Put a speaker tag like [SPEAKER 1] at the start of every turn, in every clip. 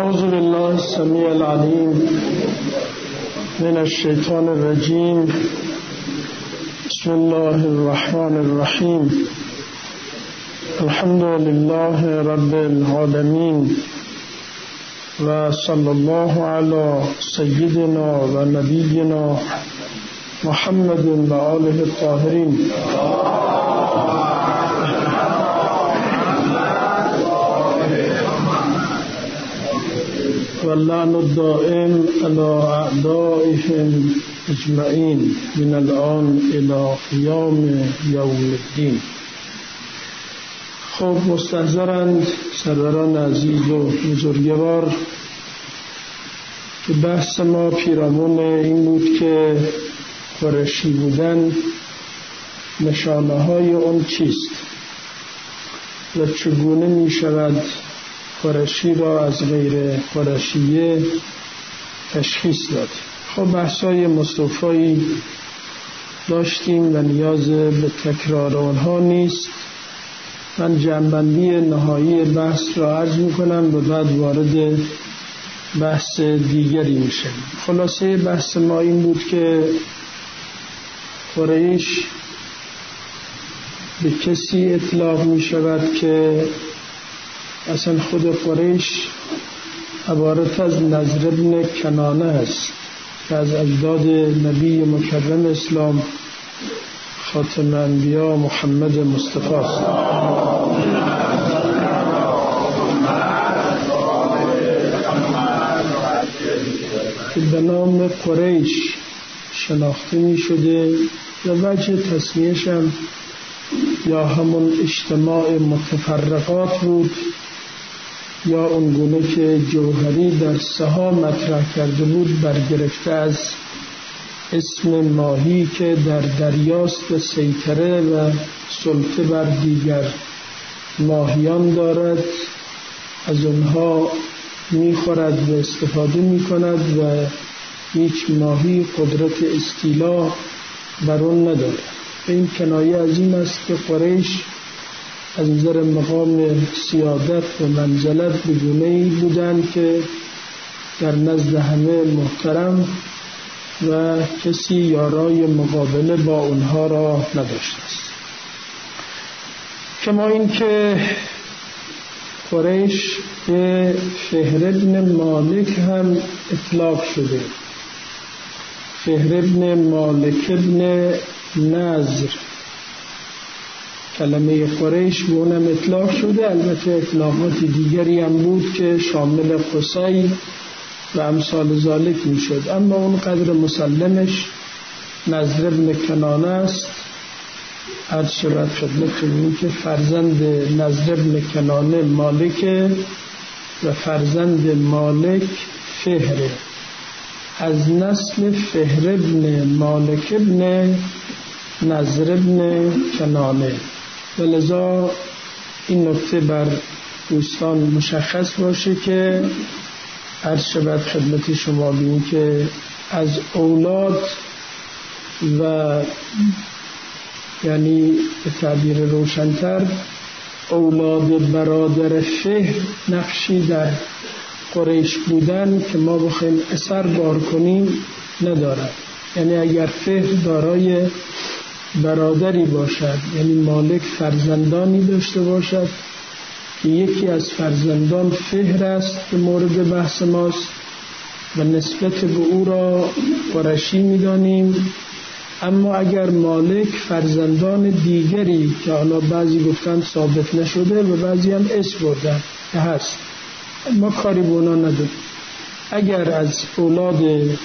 [SPEAKER 1] اعوذ بالله السمیع العلیم من الشیطان الرجیم. بسم الله الرحمن الرحیم. الحمد لله رب العالمین و صلی الله علی سیدنا و نبینا محمد و آله الطاهرین. واللعن الدائم على أعدائهم اجمعین من الآن الى قیام یوم الدین. خب مستحضرند سروران عزیز و بزرگوار که بحث ما پیرامون این بود که قریشی بودن نشانه های اون چیست و چگونه می شود قریشی را از غیر قریشیه تشخیص داد. خب بحثای مستوفایی داشتیم و نیاز به تکرار آنها نیست. من جمع‌بندی نهایی بحث را عرض میکنم و بعد وارد بحث دیگری میشم. خلاصه بحث ما این بود که قریش به کسی اطلاق میشود که اصلا خود قریش عبارت از نضر ابن کنانه است که از اجداد نبی مکرم اسلام خاتم انبیا محمد مصطفی است که به نام قریش شناخته می شده و وجه تسمیه‌اش هم یا همون اجتماع متفرقات بود یا اونگونه که جوهری در سها مطرح کرده بود برگرفته از اسم ماهی که در دریاست و سیطره و سلطه بر دیگر ماهیان دارد، از اونها میخورد و استفاده میکند و هیچ ماهی قدرت استیلا بر اون ندارد. این کنایه از این است که قریش از نظر مقام سیادت و منزلت به گونه‌ای بودند که در نزد همه محترم و کسی یارای مقابله با اونها را نداشته است. کما این که قریش به فهر ابن مالک هم اطلاق شده. فهر ابن مالک ابن نضر، کلمه قریش به اونم اطلاق شده. البته اطلاقات دیگری هم بود که شامل قصی و امثال ذالک می شد، اما اون قدر مسلمش نضر ابن کنانه است. عرض شود خدمتتون این که فرزند نضر ابن کنانه مالک و فرزند مالک فهره، از نسل فهر ابن مالک ابن نضر ابن کنانه. و لذا این نکته بر دوستان مشخص باشه که عرض شود خدمت شما بین که از اولاد و یعنی به تعبیر روشن‌تر اولاد برادر فهر نقشی در قریش بودن که ما بخوایم اثر بار کنیم ندارد. یعنی اگر فهر دارای برادری باشد، یعنی مالک فرزندانی داشته باشد که یکی از فرزندان فهر است که مورد بحث ماست و نسبت به او را قریشی می‌دانیم، اما اگر مالک فرزندان دیگری که حالا بعضی گفتن ثابت نشده و بعضی هم اسم بردن که هست، ما کاری به اونا نداریم، اگر از اولاد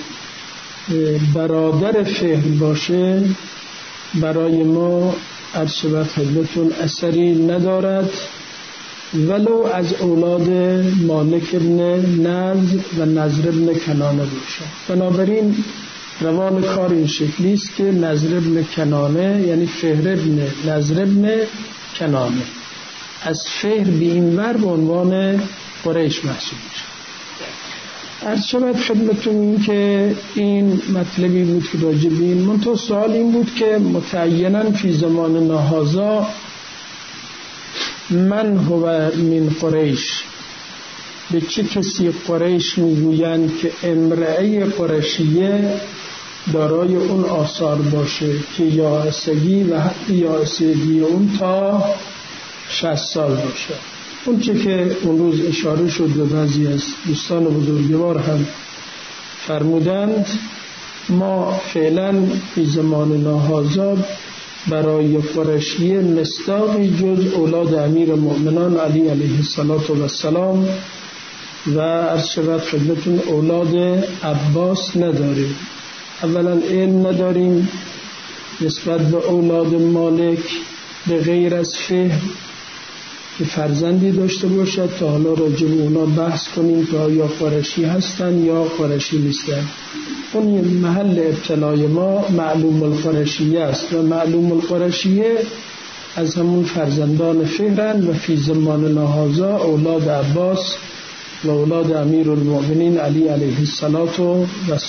[SPEAKER 1] برادر فهر باشه برای ما عرض شود خدمتتون اثری ندارد، ولو از اولاد مالک ابن نضر و نضر ابن کنانه باشه. بنابراین روان کار این شکلی است که نضر ابن کنانه یعنی فهر ابن نضر ابن کنانه از فهر به این ور به عنوان قریش محسوب میشه. عرض شود خدمتتون این که این مطلبی بود که راجع به این منتها سوال این بود که متعیناً فی زمان هذا من هو من قریش، به چه کسی قریش میگویند که امرأه قرشیه دارای اون آثار باشه که یائسگی و حتی یائسگی اون تا 60 سال باشه. اون چه که اون روز اشاره شد به بعضی از دوستان بزرگوار هم فرمودند، ما فعلا فی زماننا هذا برای قرشیه مصداقی جز اولاد امیر المؤمنان علی علیه السلام و عرض شود خدمتون اولاد عباس نداریم. اولا علم نداریم نسبت به اولاد مالک به غیر از فهم که فرزندی داشته باشد تا حالا راجع به اونا بحث کنیم که آیا قرشی هستن یا قرشی نیستن. اون محل ابتلای ما معلوم القرشیه است و معلوم القرشیه از همون فرزندان فهرن و فی زماننا هذا اولاد عباس و اولاد امیر المؤمنین علی علیه السلام.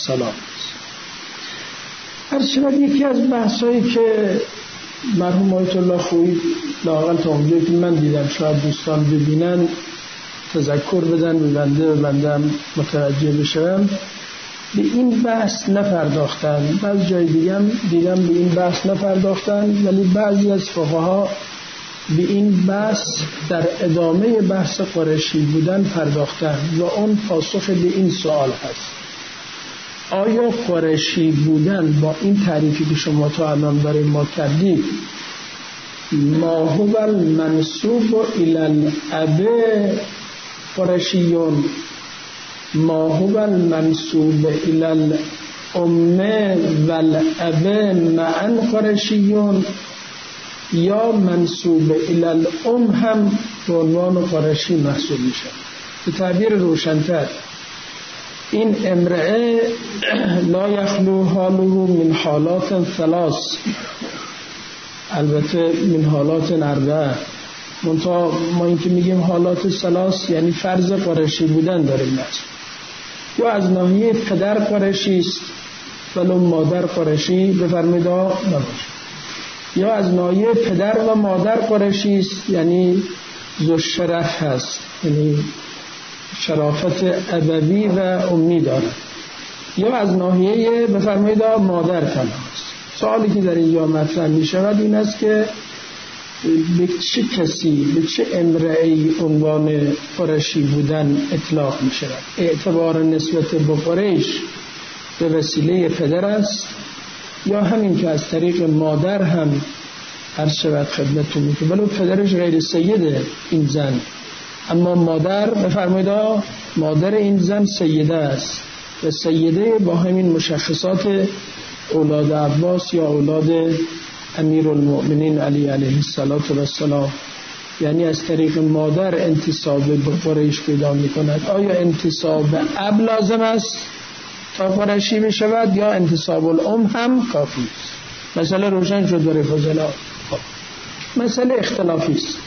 [SPEAKER 1] عرض شود یکی از بحثایی که مرحوم آیت الله خویی لااقل تا اونجایی که من دیدم شاید دوستان ببینن تذکر بدن به بنده هم متوجه بشم، به این بحث نپرداختن. بعض جای دیدم به این بحث نپرداختن، ولی بعضی از فقها به این بحث در ادامه بحث قرشی بودن پرداختن و اون پاسخ به این سوال هست: آیا قرشی بودن با این تعریفی که شما تا الان برای ما کردید ما هو المنسوب الی الاب قرشیون ما هو المنسوب الی الام والاب معا قرشیون، یا منسوب الی الام هم به عنوان قرشی محسوب میشه؟ به تعبیر روشن‌تر، این امرأه لا یخلو حاله من حالات ثلاث، البته من حالات 4. منتها ما این که میگیم حالات ثلاث یعنی فرض قرشی بودن داریم نست. یا از ناحیه پدر قرشی است ولو مادر قرشی بفرمایید نباشه، یا از ناحیه پدر و مادر قرشی است یعنی ذو شرف هست، یعنی شرافت ابوی و امی دارد، یا از ناحیه بفرمایید مادر تنها است. سوالی که در اینجا مطرح می شود این است که به چه کسی، به چه امرأه‌ای عنوان قرشی بودن اطلاق می شود؟ اعتبار نسبت به قریش به وسیله پدر است، یا همین که از طریق مادر هم هر شود خدمتون می که ولو پدرش غیر سیده این زن، اما مادر بفرمایید مادر این زن سیده است و سیده با همین مشخصات اولاد عباس یا اولاد امیر المؤمنین علی علیه السلام، یعنی از طریق مادر انتساب به قریش پیدا می کند. آیا انتساب اب لازم است تا قرشی بشود یا انتساب الام هم کافی است؟ مسئله روشن شد برای فضلا. مسئله اختلافی است.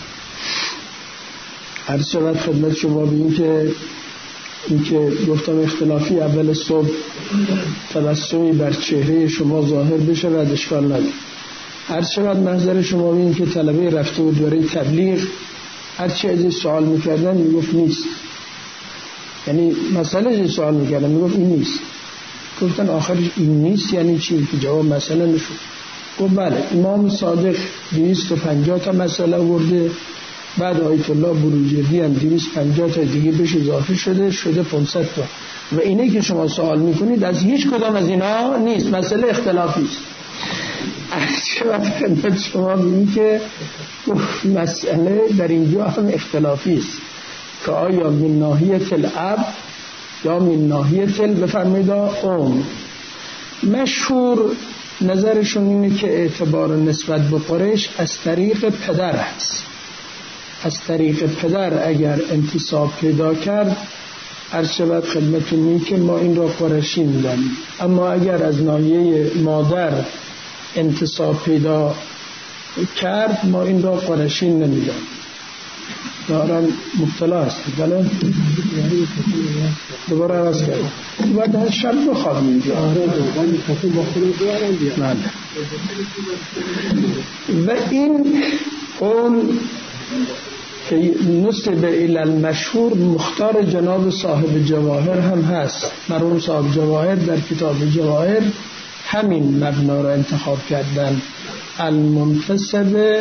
[SPEAKER 1] هر شود خدمت شما به این که گفتم اختلافی، اول صبح تبسمی بر چهره شما ظاهر بشه و اشکال نداره. هر شود محضر شما به این که طلبه رفته بود برای تبلیغ، هر چی ازش سوال میکردن میگفت نیست، یعنی مسئله ازش سوال میکردن میگفت این نیست. گفتن آخرش این نیست یعنی چی؟ که جواب مسئله نشد. گفت بله امام صادق 250 تا مسئله آورده، بعد آیت الله بروجردی هم 250 تا دیگه بهش اضافه شده 500 تا، و اینه که شما سوال میکنید از هیچ کدام از اینا نیست، مسئله اختلافی است. چرا خدمت شما ببینید که مسئله در اینجا هم اختلافی است که آیا من ناحیه الاب یا من ناحیه بفرمایید ام. مشهور نظرشون اینه که اعتبار نسبت به قریش از طریق پدر هست. از طریق پدر اگر انتساب پیدا کرد عرض شود خدمتون می که ما این را قرشی می‌دانیم، اما اگر از ناحیه مادر انتساب پیدا کرد ما این را قرشی نمی‌دانیم. دارن مبتلا هستی بله؟ دوباره عوض کردم باید هر شب بخوابیم اینجا. و این قول که نسب الی المشهور مختار جناب صاحب جواهر هم هست. مرحوم صاحب جواهر در کتاب جواهر همین مبنا را انتخاب کردن، المنتسب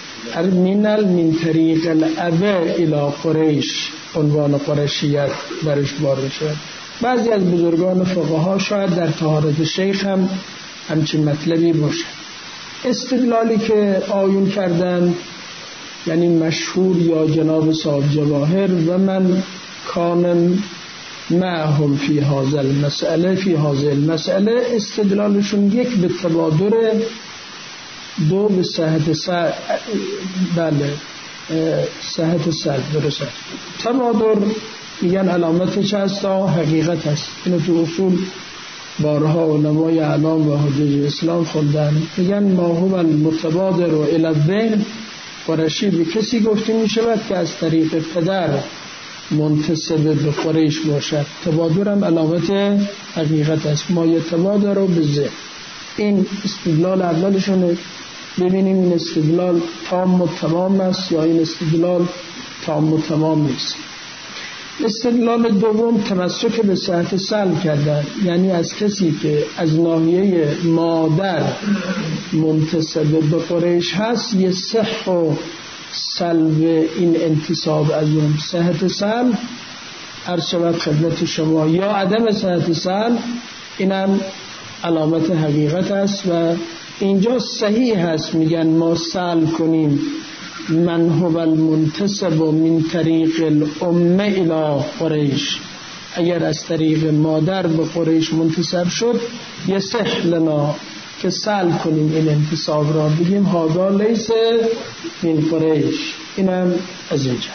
[SPEAKER 1] من طریق الاب الی قریش، عنوان قریشیت برش وارد شد. بعضی از بزرگان فقها شاید در طهارت شیخ هم همچین مطلبی باشه. استدلالی که آیون کردن یعنی مشهور یا جناب صاحب جواهر و من کانن معهم فی هذا المسئله، استدلالشون یک به تبادر، دو به صحت سلب. بله صحت سلب درسته. تبادر میگن علامتش هست، حقیقت هست. اینو تو اصول بارها علمای اعلام و حجج اسلام خوندن. میگن ما هو المتبادر و الی الذهن، قریشی به کسی گفته میشود که از طریق پدر منتسب به قریش باشد. تبادر هم علامت حقیقت است. ما یتبادر رو به ذهن. این استدلال اولشونه. ببینیم این استدلال تام و تمام است یا این استدلال تام و تمام نیست. استدلال دوم تمسک به صحت سلب کردن، یعنی از کسی که از ناحیه مادر منتسب به قریش هست یه صح و سلب این انتساب از اون. صحت سلب عرض شود خدمت شما یا عدم صحت سلب، اینم علامت حقیقت است و اینجا صحیح هست. میگن ما سلب کنیم من هو المنتسب من طریق الامه الی قریش، اگر از طریق مادر به قریش منتسب شد یصح لنا که سلب کنیم این انتساب را، بگیم هذا لیس من قریش. اینم از اینجا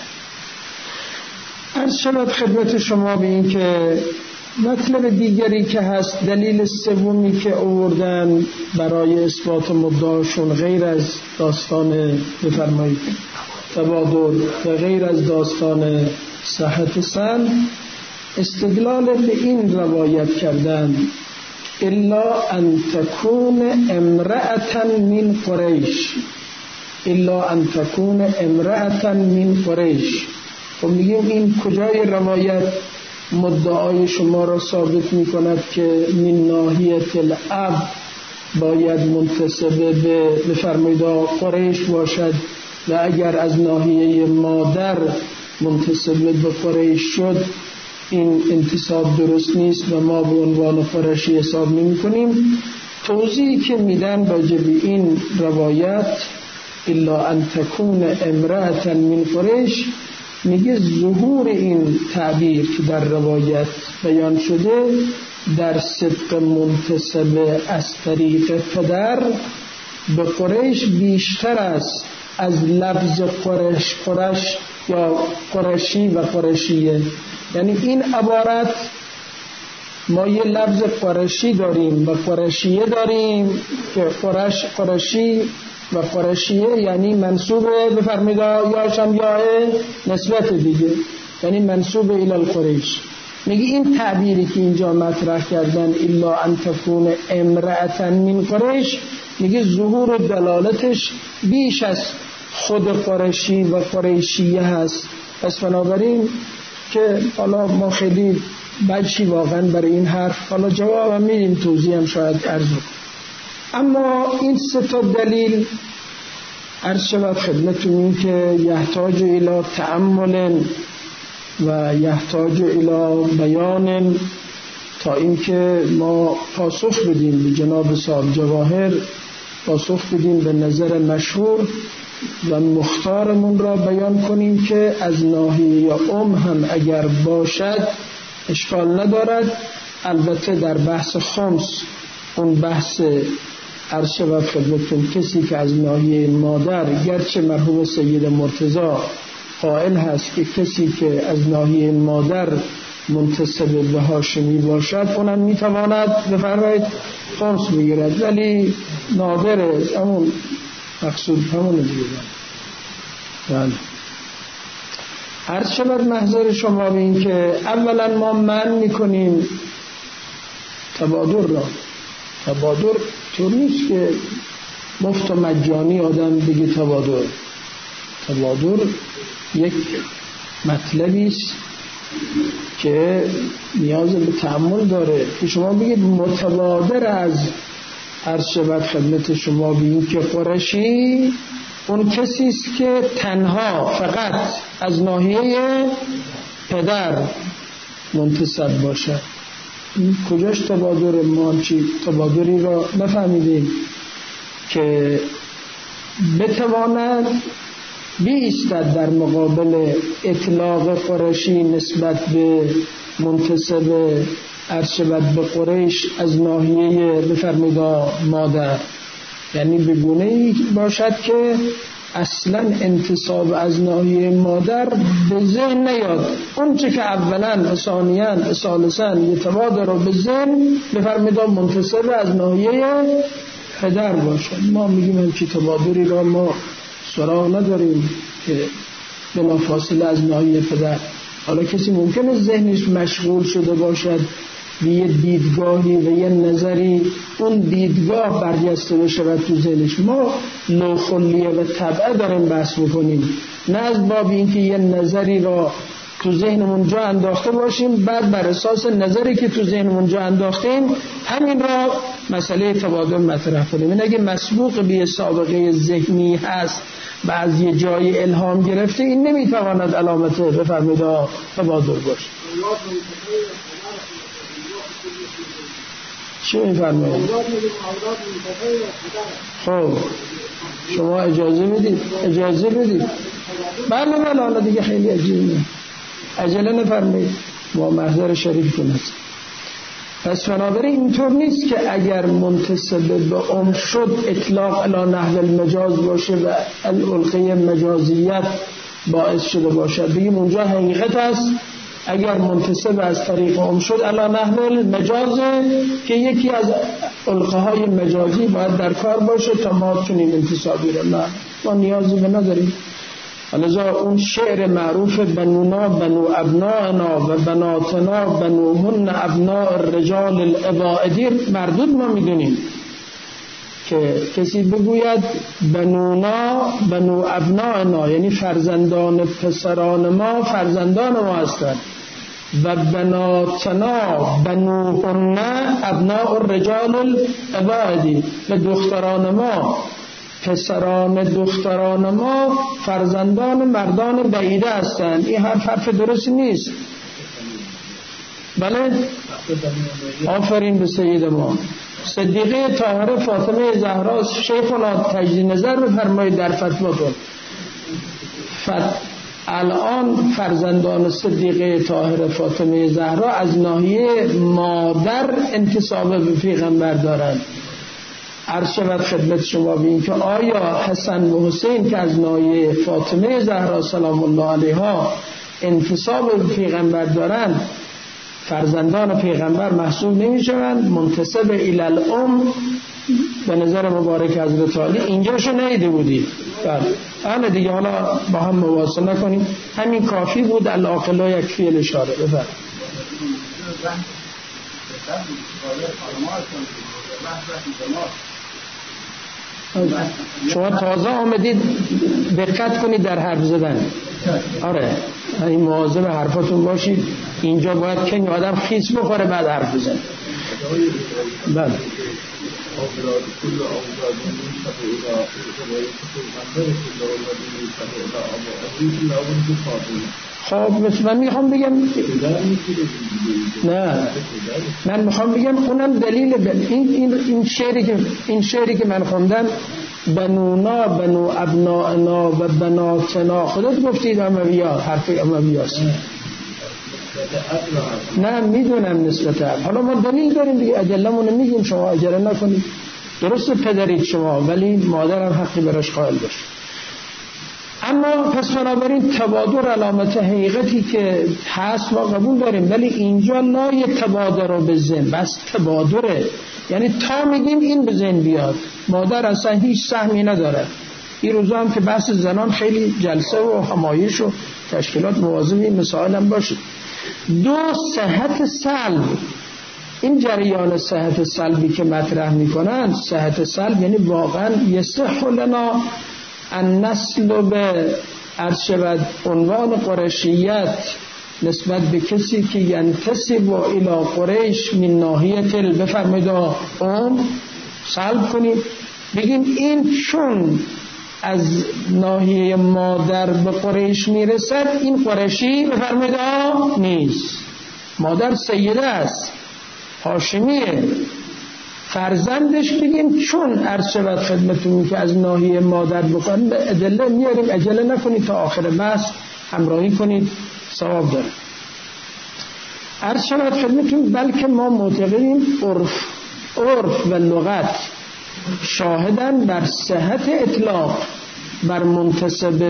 [SPEAKER 1] عرض شود خدمت شما به این که مطلب دیگری که هست، دلیل سومی که آوردن برای اثبات مدعاشون غیر از داستان بفرمایید تبادل و غیر از داستان صحت سلب، استدلال به این روایت کردن الا ان تكون امرأة من قریش، الا ان تكون امرأة من قریش. خب میگیم این کجای روایت مدعای شما را ثابت می کند که من ناحیه الاب باید منتسب به بفرمایید قریش باشد و اگر از ناحیه مادر منتسب به قریش شد این انتساب درست نیست و ما به عنوان قریشی حساب نمی کنیم. توضیحی که میدن راجع به این روایت الا ان تكون امرأة من قریش، میگه ظهور این تعبیر که در روایت بیان شده در صدق منتسب از طریق پدر به قریش بیشتر است از لفظ قریش یا قریشی و قریشیه. یعنی این عبارت ما یه لفظ قریشی داریم و قریشیه داریم که قریشی و قریشیه یعنی منصوبه بفرمایید یا شمیاه نسبت دیگه، یعنی منصوبه الی القریش. میگه این تعبیری که اینجا مطرح کردن الا ان تكون امرأة من قریش، میگه ظهور و دلالتش بیش از خود قریشی و قریشیه هست. پس بنابراین که حالا ما خیلی بچی واقعا برای این حرف، حالا جوابم میدیم توضیح هم شاید عرض کنم. اما این سه تا دلیل عرض شود خدمتون این که یحتاج الی تأمل و یحتاج الی بیان تا اینکه ما پاسخ بدیم به جناب صاحب جواهر، پاسخ بدیم به نظر مشهور و مختارمون را بیان کنیم که از ناحیه هم اگر باشد اشکال ندارد. البته در بحث خمس، اون بحث عرض شود خدمتون کسی که از ناحیه مادر، گرچه مرحوم سید مرتضی قائل هست که کسی که از ناحیه مادر منتسب به هاشمی باشد اونم میتواند بفرمایید خمس بگیرد، ولی نادره. همون مقصود همون دیگه. بله عرض شود محضر شما به این که اولا ما منع میکنیم تبادر را. تبادر طور نیست که مفت و مجانی آدم بگه تبادر یک مطلبی است که نیاز به تأمل داره که شما بگید متبادر از عرض شود خدمت شما بگید که قرشی اون کسی است که تنها فقط از ناحیه پدر منتسب باشد. کجاش تبادر؟ ما چی تبادری را نفهمیدیم که بتواند بیستد در مقابل اطلاق قرشی نسبت به منتسب عرض شود به قریش از ناحیه بفرمایید مادر، یعنی به گونه‌ای باشد که اصلا انتصاب از ناحیه مادر به ذهن نیاد. اون چه که اولا ثانیاً ثالثاً یتبادر رو به ذهن بفرمایید منتصب از ناحیه پدر باشد. ما میگیم همچی تبادری را ما سراغ نداریم که بلافاصله از ناحیه پدر. حالا کسی ممکنه ذهنش مشغول شده باشد به یه دیدگاهی و یه نظری، اون دیدگاه برجسته بشه و تو ذهنش. ما نوخلیه و طبعه داریم بحث میکنیم، نه از باب اینکه یه نظری را تو ذهنمون جا انداخته باشیم بعد بر اساس نظری که تو ذهنمون جا انداختیم همین را مسئله تبادل مطرح کنیم. این اگه مسبوق به سابقه ذهنی هست و از یه جای الهام گرفته، این نمیتواند علامت بفرمایید تبادل باشه. چی میفرمایید؟ خب شما اجازه بدید. بله حالا دیگه خیلی عجله نفرمایید، ما محضر شریفتون هست. پس بنابراین اینطور نیست که اگر منتسب به شد اطلاق علی نحو المجاز باشه و الالقه مجازیت باعث شده باشد بگیم اونجا حقیقت است. اگر منتسب از طریق شد علی نحو المجاز که یکی از القه های مجازی باید در کار باشه تا ما چنین انتصابی رو نه، ما نیازی به نداریم. لذا اون شعر معروف بنونا بنو ابناءنا و بناتنا بنوهن ابناء الرجال الابائدیر مردود ما میدونیم که کسی بگوید بنونا بنو ابناءنا یعنی فرزندان پسران ما فرزندان ما هستند و بناتنا بنوهن ابناء الرجال الابائدیر و دختران ما پسران دختران ما فرزندان مردان بعیده هستند. این حرف درست نیست. بله آفرین به سید ما صدیقه طاهره فاطمه زهرا. شیخنا تجدید نظر بفرمایید در فتواتون. الان فرزندان صدیقه طاهره فاطمه زهرا از ناحیه مادر انتساب به پیغمبر دارند. عرض شود خدمت شما ببینید که آیا حسن و حسین که از ناحیه فاطمه زهرا سلام الله علیها انتساب به پیغمبر دارند فرزندان پیغمبر محسوب نمیشوند؟ منتسب الی الام به نظر مبارک حضرت علی اینجاشو نیده بودید. بله دیگه حالا با هم مواصله کنیم، همین کافی بود. العاقل یکفی الاشاره. بفرمایید. شما تازه آمدید دقت کنید در حرف زدن. آره این مواظب حرفاتون باشید. اینجا باید که آدم خیس بخوره بعد حرف بزنه. بله خب من میخوام بگم من میخوام بگم اونم دلیل این شعری که من خوندم بنونا بنو ابناءنا و بناتنا خودت گفتید اموی‌ها، حرف اموی‌هاست. نه میدونم نسبت حالا ما دلیل داریم دیگه، ادله‌مون میگیم، شما عجله نکنید. درست پدرید شما ولی مادرم حقی براش قائل باشه. اما پس بنابراین تبادر علامت حقیقتی که هست ما قبول داریم، ولی اینجا لا تبادر رو به ذهن، بس تبادره، یعنی تا میگیم این به ذهن بیاد. مادر اصلا هیچ سهمی نداره. این روزا هم که بحث زنان خیلی جلسه و همایش و تشکیلات مواظب این مسائل هم باشه. دو، صحت سلب. این جریان صحت سلبی که مطرح میکنن، صحت سلب یعنی واقعا یصح لنا ان نسلب عرض شود عنوان قریشیت نسبت به کسی که ینتسب الی قریش من ناحیه بفرمایید سلب کنید، بگیم این چون از ناحیه مادر به قریش میرسد این قریشی بفرمایید نیست. مادر سیده است، هاشمیه، فرزندش بگیم چون عرض شود خدمتون که از ناحیه مادر بکنید ادله میاریم، عجله نکنید تا آخر بحث همراهی کنید، ثواب داره. عرض شود خدمتون بلکه ما معتقدیم عرف و لغت شاهدن بر صحت اطلاق بر منتسب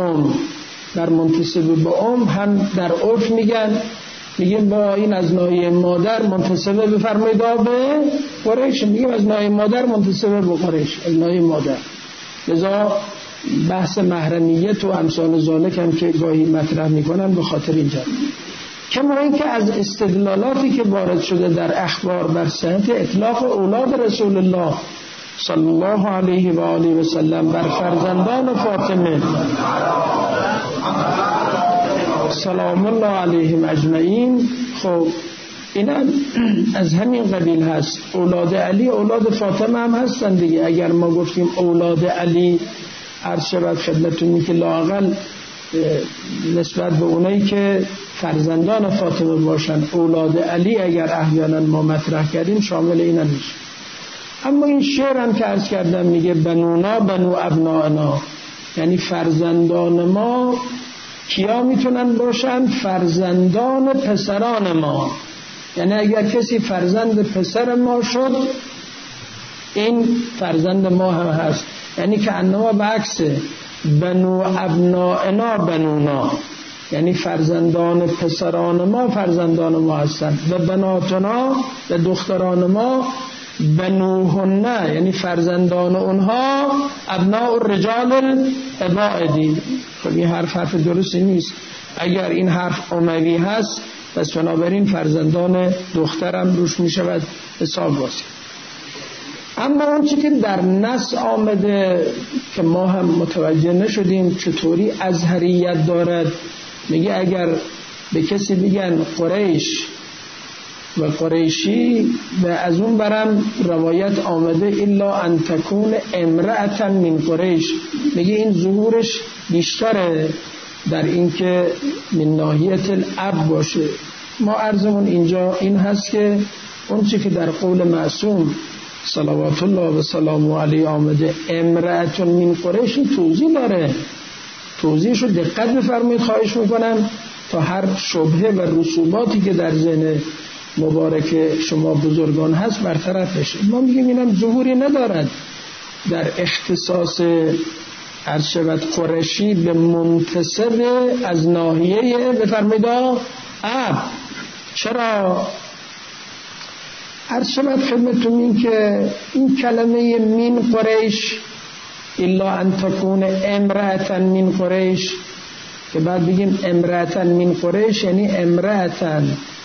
[SPEAKER 1] به هم در عرف میگیم با این از ناحیه مادر منتسب بفرمایید به قریش، میگیم از ناحیه مادر منتسب به قریش، از ناحیه مادر. لذا بحث محرمیت و امثال ذالک هم که گاهی مطرح میکنن به خاطر اینجا. کما اینکه از استدلالاتی که وارد شده در اخبار بر صحت اطلاق اولاد رسول الله صلی الله علیه و آله و سلم بر فرزندان فاطمه سلام الله علیهم اجمعین، خب اینا از همین قبیل هست. اولاد علی اولاد فاطمه هم هستن دیگه. اگر ما گفتیم اولاد علی عرض شود خدمتون که لااقل نسبت به اونایی که فرزندان فاطمه باشن اولاد علی اگر احیانا ما مطرح کردیم شامل اینا میشه. اما این شعر هم که عرض کردم میگه بنونا بنو ابنائنا، یعنی فرزندان ما کیا میتونن باشن؟ فرزندان پسران ما. یعنی اگر کسی فرزند پسر ما شد این فرزند ما هم هست. یعنی که انما به عکسه بنو ابنائنا بنونا، یعنی فرزندان پسران ما فرزندان ما هستن. و بناتنا و دختران ما بنوهن، یعنی فرزندان اونها ابناء الرجال الابائدی. خب این حرف درستی نیست. اگر این حرف اموی هست پس بنابراین فرزندان دخترم روش می شود حساب بازی. اما اون چی که در نص آمده که ما هم متوجه نشدیم چطوری ازهریت دارد، میگه اگر به کسی بگن قریش و قریشی و از اون برم روایت آمده الا ان تکون امرأة من قریش، میگه این ظهورش بیشتره در این که من ناحیت الاب باشه. ما عرضمون اینجا این هست که اون چی که در قول معصوم صلوات الله و سلامه علیه آمده امرأة من قریش توضیح داره. توضیحشو دقت بفرمایید خواهش میکنم تا هر شبهه و رسوباتی که در ذهن مبارک شما بزرگان هست برطرف بشه. ما میگیم اینم ظهوری ندارد در اختصاص عرض شود قریشی به منتسب از ناحیه بفرمایید اب. چرا؟ عرض شود خدمتون این که این کلمه من قریش الا ان تکون امرأة من قریش که بعد بگیم امرأة من قریش یعنی امرأة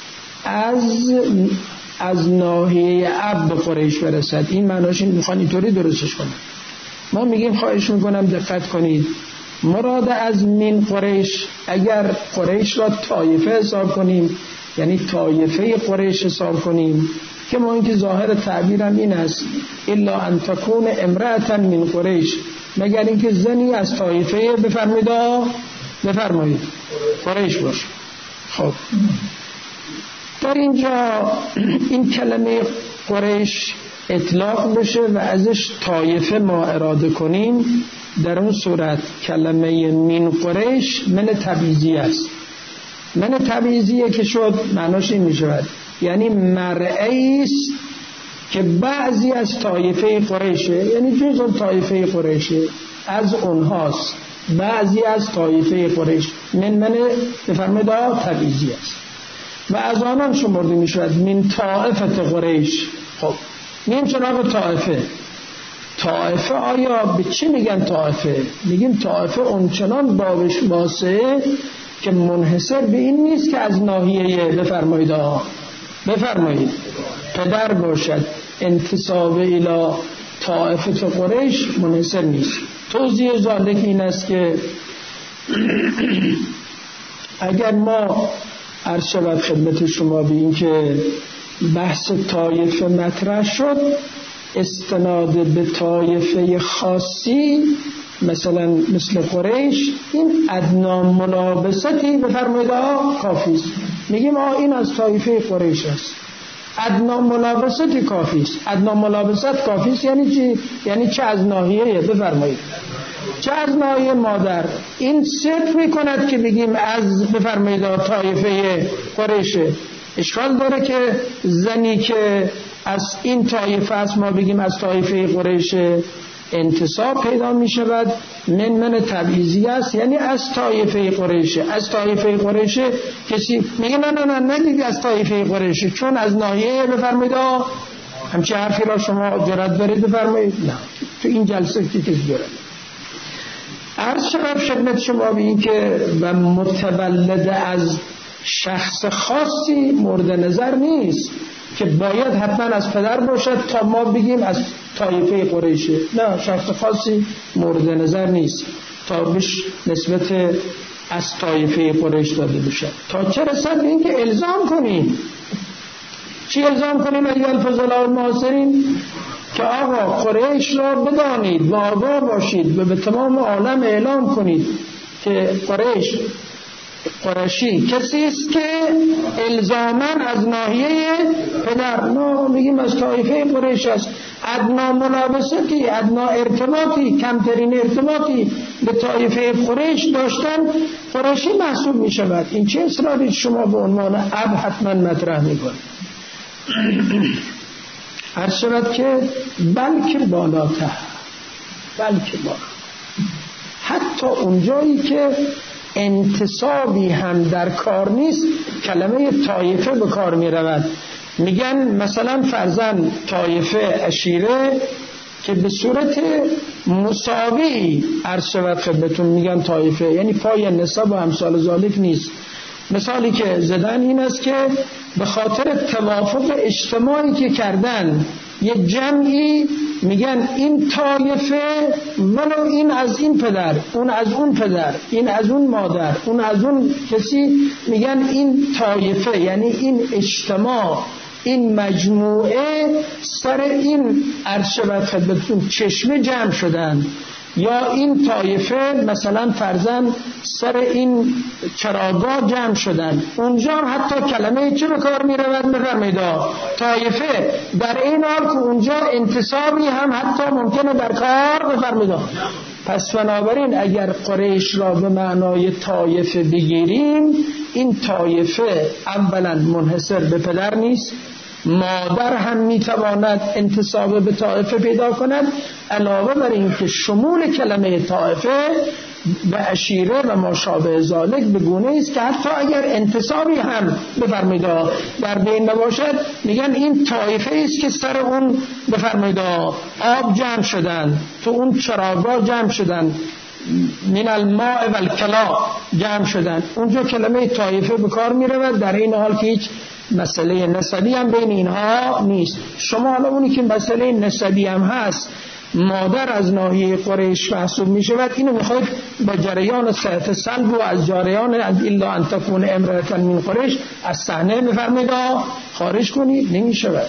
[SPEAKER 1] از ناحیه اب به قریش برسد. این معناش این میخوان اینطوری درستش کنن. ما میگیم خواهش میکنم دقت کنید مراد از من قریش اگر قریش را طایفه حساب کنیم یعنی طایفه قریش حساب کنیم که ما اینکه ظاهر تعبیرم این است الا ان تکون امرأة من قریش، مگر اینکه زنی از طایفه بفرمایید قریش باشه. خب در اینجا این کلمه قریش اطلاق بشه و ازش طایفه ما اراده کنیم، در اون صورت کلمه من قریش من تبعیضی است. من تبعیضیه که شد معناش این میشود یعنی مرئی است که بعضی از طایفه قریشه، یعنی جز اون طایفه قریشه، از اونهاست، بعضی از طایفه قریش. من بفرمایید تبعیضی است و از آنان شمرده می شود من طائفت قریش. خب میگیم جناب طائفه آیا به چی میگن طائفه؟ میگیم طائفه اونچنان بابش واسه که منحصر به این نیست که از ناحیه بفرمایید پدر باشد، انتساب الی طائفت قریش منحصر نیست. توضیح ذالک این است که اگر ما عرض شود خدمت شما به این که بحث طایفه مطرح شد، استناد به طایفه خاصی مثلا مثل قریش، این ادنا ملابستی بفرمایید کافی است. میگیم این از طایفه قریش است، ادنا ملابستی کافی است. ادنا ملابست کافی است یعنی چی؟ یعنی چه از ناحیه بفرمایید، چه از ناحیه مادر. این صرف میکند که بگیم از بفرمایید طایفه قریشه. اشکال داره که زنی که از این طایفه است ما بگیم از طایفه قریشه، انتصاب پیدا می شود. من تبعیضی است، یعنی از طایفه قریشه. از طایفه قریشه کسی میگه نه نگید از طایفه قریشه، چون از ناحیه بفرمایید همچه حرفی را شما جرأت دارید بفرمایید؟ نه، تو این جلسه کسی جرأت. عرض شد خدمت شما به این که و متولد از شخص خاصی مورد نظر نیست که باید حتما از پدر باشد تا ما بگیم از طایفه قریشه. نه، شخص خاصی مورد نظر نیست تا بهش نسبت از طایفه قریش داده بشه. تا چه رسد به این که الزام کنیم. چی الزام کنیم ایها الفضلاء المعاصرین؟ که آقا قریش را بدانید و آگاه باشید و به تمام عالم اعلام کنید که قریشی کسی است که الزاماً از ناحیه پدر، ما میگیم از طایفه قریش است، ادنا ملابستی، ادنا ارتباطی، کمترین ارتباطی به طایفه قریش داشتن قریشی محسوب می شود. این چه اصراری شما به عنوان اب حتما مطرح میکنید؟ عرض شود که بلکه بالاتر، بلکه بالاتر، حتی اونجایی که انتصابی هم در کار نیست کلمه طایفه به کار می رود. میگن مثلا فرزن طایفه عشیره که به صورت مساوی عرض شود خدمتون میگن طایفه، یعنی پای نسب و امثال ذالک نیست. مثالی که زدن این است که به خاطر توافق اجتماعی که کردن یک جمعی میگن این طایفه ولو این از این پدر، اون از اون پدر، این از اون مادر، اون از اون کسی، میگن این طایفه یعنی این اجتماع، این مجموعه سر این عرض شود خدمتتون چشمه جمع شدن، یا این طایفه مثلا فرزن سر این چراگاه جمع شدن. اونجا حتی کلمه چه به کار می رود؟ بفرمایید طایفه، در این حال که اونجا انتصابی هم حتی ممکنه در کار بفرمایید. پس بنابراین اگر قریش را به معنای طایفه بگیریم، این طایفه اولا منحصر به پدر نیست، مادر هم میتواند انتصاب به طایفه پیدا کند، علاوه بر این که شمول کلمه طایفه به عشیره و ماشابه ذالک به گونه است که حتی اگر انتصابی هم بفرمایید در بین نباشد، میگن این طایفه است که سر اون بفرمایید آب جمع شدن، تو اون چراگاه جمع شدن، من الماء و الکلا جمع شدن. اونجا کلمه طایفه به کار می رود، در این حال که هیچ مسئله نسبی هم بین اینها نیست. شما حالا اونی که مسئله نسبی هم هست، مادر از ناحیه قریش محسوب می شود، اینو میخواید با جریان صحت سلب و از جریان الا ان تکون امرأة من قریش از صحنه بفرمایید خارج کنید، نمی شود.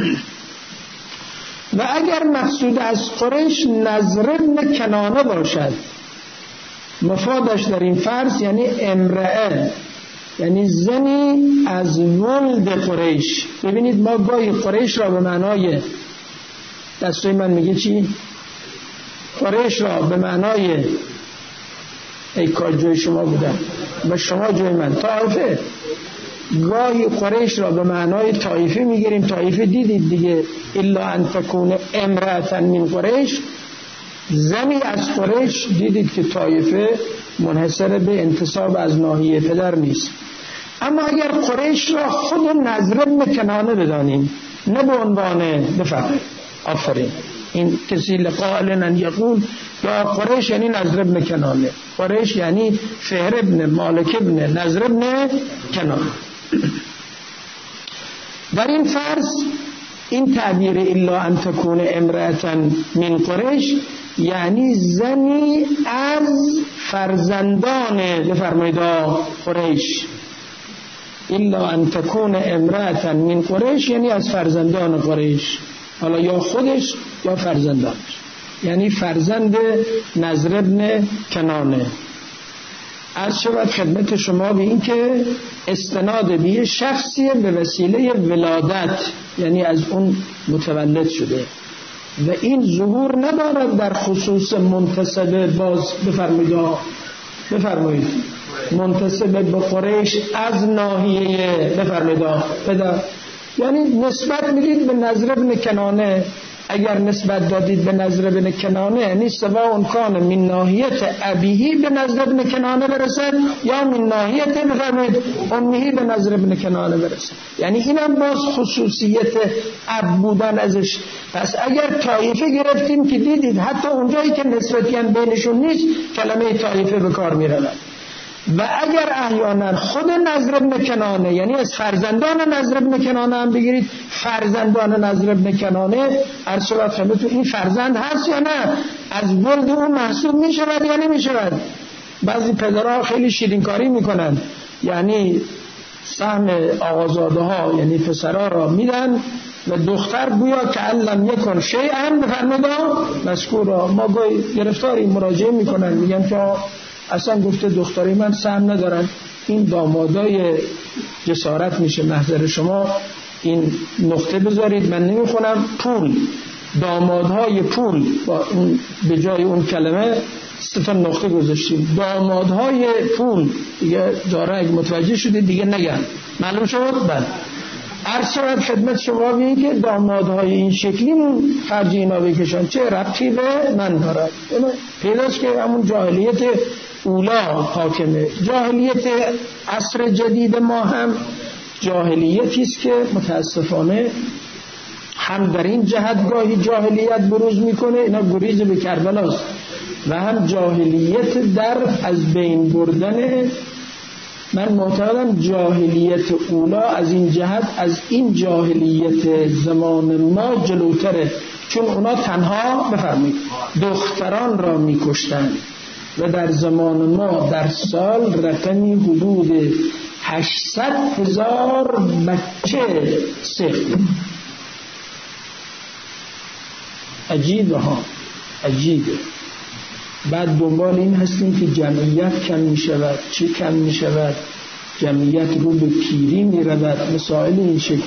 [SPEAKER 1] و اگر مقصود از قریش نضر بن کنانه باشد، مفادش در این فرض یعنی امرأه، یعنی زنی از ولد قریش. ببینید ما گاهی قریش را به معنای دستوی من میگه چی؟ قریش را به معنای ای کار جای شما بودم و شما جای من طایفه، گاهی قریش را به معنای طایفه میگیریم. طایفه دیدید دیگه، الا ان تکون امرأة من قریش، زنی از قریش. دیدید که طایفه منحصر به انتصاب از ناحیه پدر نیست. اما اگر قریش را خود نضر بن کنانه بدانیم، نه به عنوان بفرمایید آفرین این کسی لقائل ان یقول یا قریش یعنی نضر بن کنانه، قریش یعنی فهر ابن مالک ابن نضر بن کنانه. در این فرض این تعبیر الا ان تکون امرأة من قریش یعنی زنی از فرزندان بفرمایید قریش، الا ان تکون امرأة من قریش، یعنی از فرزندان قریش، حالا یا خودش یا فرزندانش، یعنی فرزند نضر ابن کنانه. عرض شود خدمت شما به این که استناد به شخصی به وسیله ولادت، یعنی از اون متولد شده و این ظهور ندارد در خصوص منتسب باز بفرمایید منتسب به قریش از ناحیه بفرمایید پدر، یعنی نسبت میدید به نضر ابن کنانه. اگر نسبت دادید به نضر ابن کنانه، یعنی سواء کان من ناحیت ابیه به نضر ابن کنانه برسد یا من ناحیت بفرمایید امیه به نضر ابن کنانه برسد، یعنی اینم باز خصوصیت اب بودن ازش. پس اگر طایفه گرفتیم که دیدید حتی اونجایی که نسبتیان بینشون نیست کلمه طایفه به کار میرود. و اگر احیانا خود نضر ابن کنانه، یعنی از فرزندان نضر ابن کنانه هم بگیرید، فرزندان نضر ابن کنانه عرض شود خدمتتون این فرزند هست یا نه، از ولد اون محسوب می شود یا نمی شود. بعضی پدرها خیلی شیرینکاری میکنن، یعنی سهم آقازاده ها یعنی پسرها را میدن و دختر گویا که علم یکن شیئا بفرمایید مذکورا. ما گاهی گرفتاری مراجعه میکنن میگن که اصلا گفته دختری من سهم ندارن. این دامادای جسارت میشه، محضر شما این نقطه بذارید، من نمیخونم. پول، دامادهای پول، با اون به جای اون کلمه 3 نقطه گذاشتیم. دامادهای پول دیگه داره، اگه متوجه شدید دیگه نگم، معلوم شد. بله عرض شود خدمت شما بینید که دامادهای این شکلی خرج اینا بکشن چه ربطی به من دارد؟ پیداست که همون جاهلیت اولا حاکمه. جاهلیت عصر جدید ما هم جاهلیتی است که متاسفانه هم در این جهت گاهی جاهلیت بروز میکنه، اینا گریز به کربلاست، و هم جاهلیت در از بین بردن. من معتقدم جاهلیت اولا از این جهت از این جاهلیت زمان ما جلوتره، چون اونا تنها بفرمایید دختران را میکشتن و در زمان ما در سال رقمی حدود 800,000 بچه سخت. عجیبه ها، عجیبه. بعد دنبال این هستیم که جمعیت کم می شود. چی کم می شود؟ جمعیت رو به پیری می رود. مسائل این شکل.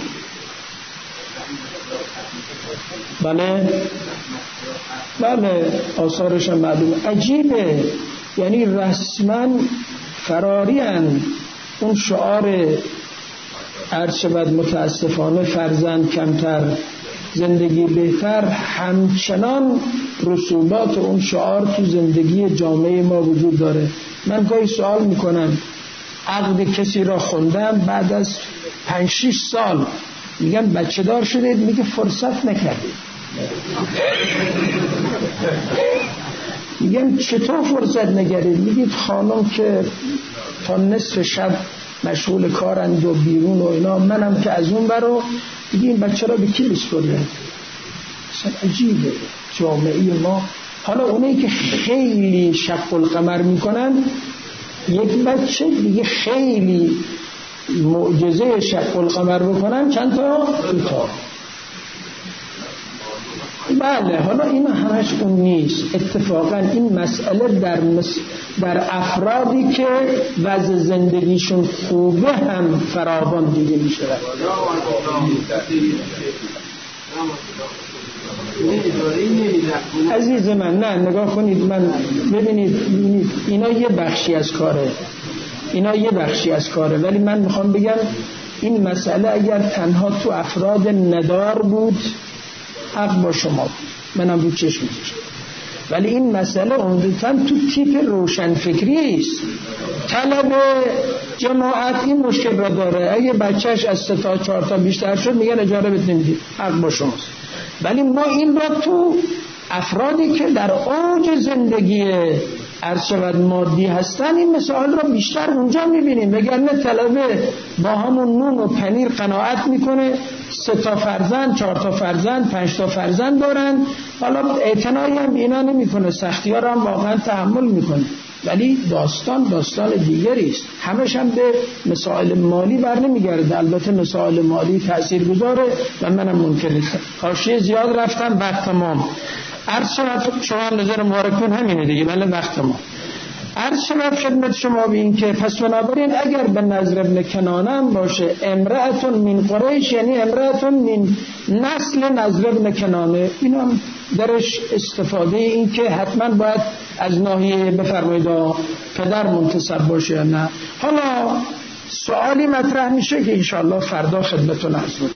[SPEAKER 1] بله آثارش هم معلوم. عجیبه، یعنی رسما فراری هن. اون شعار عرض شود متاسفانه فرزند کمتر زندگی بهتر، همچنان رسوبات اون شعار تو زندگی جامعه ما وجود داره. من گاهی سوال میکنم، عقد کسی را خوندم بعد از 5-6 سال میگم بچه دار شدید، میگه فرصت نکردید. میگم چطور فرصت نگردید؟ میگید خانم که تا نصف شب مشغول کارند و بیرون و اینا، منم که از اون برو دیگه این بچه را به کی بسپریم؟ اصلا عجیبه جامعه ما. حالا اونایی که خیلی شق القمر میکنن، یک بچه دیگه خیلی معجزه شق القمر بکنن چند تا دوتا. بله حالا این همش اون نیست. اتفاقا این مسئله در افرادی که وضع زندگیشون خوبه هم فراوان دیده می شود. عزیز من نه نگاه کنید، من ببینید اینا یه بخشی از کاره، ولی من میخوام بگم این مسئله اگر تنها تو افراد ندار بود حق با شما بود، منم رو چشم می‌ذاشتم، ولی این مسئله عمدتاً تو تیپ روشنفکری است. طلب جماعت این مشکل را داره، اگه بچهش از 3 تا 4 تا بیشتر شد میگن اجاره بهت نمیدید، حق با شماست. ولی ما این را تو افرادی که در اوج زندگی عرض شود مادی هستن این مسائل را بیشتر اونجا میبینیم. وگرنه طلبه با همون نون و پنیر قناعت میکنه، 3 تا فرزند 4 تا فرزند 5 تا فرزند دارن، حالا اعتنایی هم اینا نمیکنه، سختی ها را هم واقعا تحمل میکنه. ولی داستان دیگری است. همش هم به مسائل مالی بر نمیگرده. البته مسائل مالی تأثیر گذاره و منم منکر نیستم. حاشیه زیاد رفتم، وقت تمام. عرض شد شما نظر مبارکتون همینه دیگه، ولی وقت تمام. عرض شد خدمت شما به این که پس بنابراین اگر به نظر ابن کنانه باشه امرأتون من قریش، یعنی امرأتون من نسل نظر ابن کنانه، این هم درش استفاده این که حتما باید از ناحیه بفرمایید پدر منتسب باشه یا نه. حالا سوالی مطرح میشه که انشاءالله فردا خدمتتون عرض